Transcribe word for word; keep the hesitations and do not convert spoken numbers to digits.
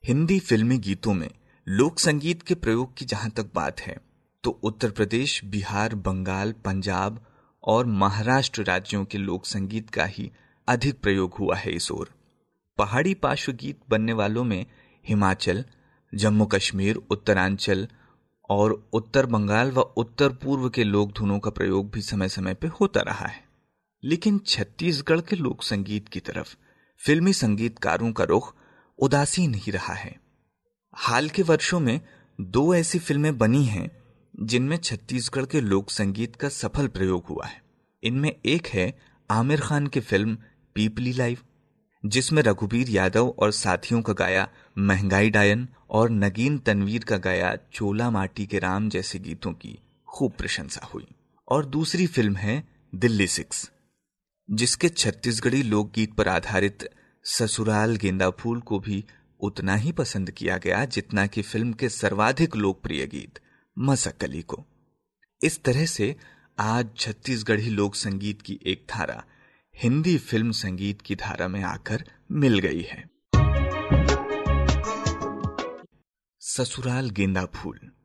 हिंदी फिल्मी गीतों में लोक संगीत के प्रयोग की जहां तक बात है तो उत्तर प्रदेश, बिहार, बंगाल, पंजाब और महाराष्ट्र राज्यों के लोक संगीत का ही अधिक प्रयोग हुआ है इस ओर। पहाड़ी पार्श्व गीत बनने वालों में हिमाचल, जम्मू कश्मीर, उत्तरांचल और उत्तर बंगाल व उत्तर पूर्व के लोक धुनों का प्रयोग भी समय समय पर होता रहा है। लेकिन छत्तीसगढ़ के लोक संगीत की तरफ फिल्मी संगीतकारों का रुख उदासीन ही रहा है। हाल के वर्षों में दो ऐसी फिल्में बनी हैं जिनमें छत्तीसगढ़ के लोक संगीत का सफल प्रयोग हुआ है। इनमें एक है आमिर खान की फिल्म पीपली लाइव, जिसमें रघुबीर यादव और साथियों का गाया महंगाई डायन और नगीन तनवीर का गाया चोला माटी के राम जैसे गीतों की खूब प्रशंसा हुई। और दूसरी फिल्म है दिल्ली सिक्स, जिसके छत्तीसगढ़ी लोकगीत पर आधारित ससुराल गेंदा फूल को भी उतना ही पसंद किया गया जितना कि फिल्म के सर्वाधिक लोकप्रिय गीत मसक्कली को। इस तरह से आज छत्तीसगढ़ी लोक संगीत की एक धारा हिंदी फिल्म संगीत की धारा में आकर मिल गई है। ससुराल गेंदा फूल